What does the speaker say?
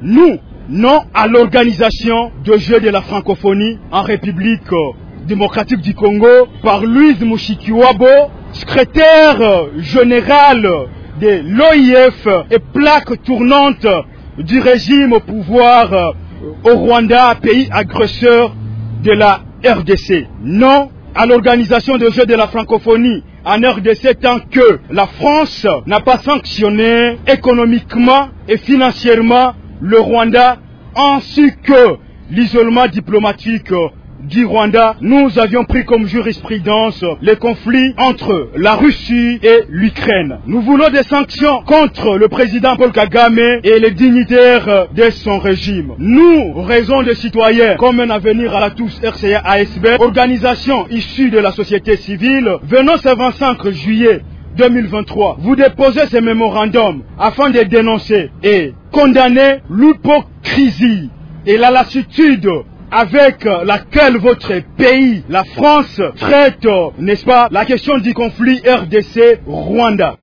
Nous, non à l'organisation de Jeux de la francophonie en République démocratique du Congo par Louise Mushikiwabo, secrétaire général de l'OIF et plaque tournante du régime au pouvoir au Rwanda, pays agresseur de la RDC. Non à l'organisation de Jeux de la francophonie en RDC tant que la France n'a pas sanctionné économiquement et financièrement le Rwanda ainsi que l'isolement diplomatique du Rwanda. Nous avions pris comme jurisprudence les conflits entre la Russie et l'Ukraine. Nous voulons des sanctions contre le président Paul Kagame et les dignitaires de son régime. Nous, Réseau des citoyens, comme un avenir à la tous, RCA ASB, organisation issue de la société civile, venant ce 25 juillet 2023, vous déposez ce mémorandum afin de dénoncer et condamner l'hypocrisie et la lassitude avec laquelle votre pays, la France, traite, n'est-ce pas, la question du conflit RDC-Rwanda.